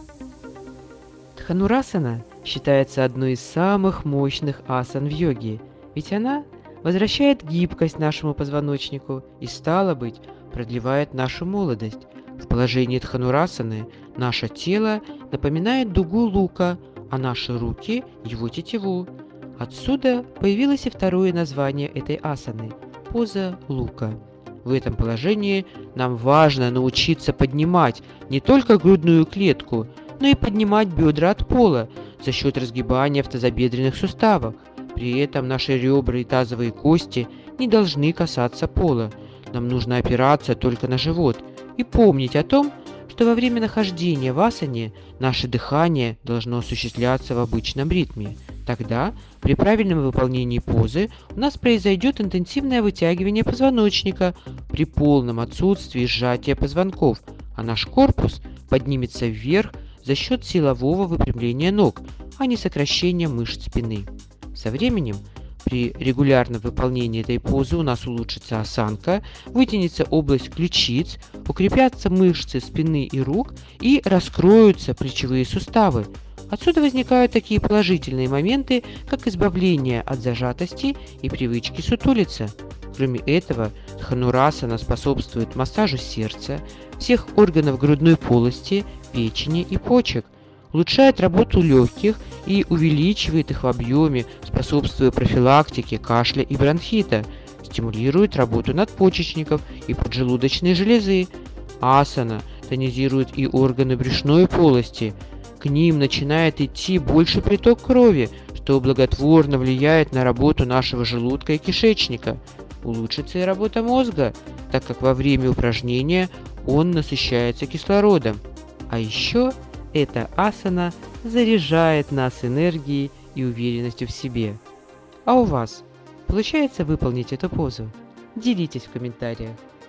Дханурасана считается одной из самых мощных асан в йоге, ведь она возвращает гибкость нашему позвоночнику и, стало быть, продлевает нашу молодость. В положении Дханурасаны наше тело напоминает дугу лука, а наши руки– его тетиву. Отсюда появилось и второе название этой асаны – поза лука. В этом положении нам важно научиться поднимать не только грудную клетку, но и поднимать бедра от пола за счет разгибания в тазобедренных суставах. При этом наши ребра и тазовые кости не должны касаться пола. Нам нужно опираться только на живот и помнить о том, что во время нахождения в асане наше дыхание должно осуществляться в обычном ритме. Тогда при правильном выполнении позы у нас произойдет интенсивное вытягивание позвоночника при полном отсутствии сжатия позвонков, а наш корпус поднимется вверх за счет силового выпрямления ног, а не сокращения мышц спины. Со временем, при регулярном выполнении этой позы у нас улучшится осанка, вытянется область ключиц, укрепятся мышцы спины и рук и раскроются плечевые суставы. Отсюда возникают такие положительные моменты, как избавление от зажатости и привычки сутулиться. Кроме этого, дханурасана способствует массажу сердца, всех органов грудной полости, печени и почек, улучшает работу легких и увеличивает их в объеме, способствуя профилактике кашля и бронхита, стимулирует работу надпочечников и поджелудочной железы. Асана тонизирует и органы брюшной полости. К ним начинает идти больше приток крови, что благотворно влияет на работу нашего желудка и кишечника. Улучшится и работа мозга, так как во время упражнения он насыщается кислородом. А еще эта асана заряжает нас энергией и уверенностью в себе. А у вас получается выполнить эту позу? Делитесь в комментариях.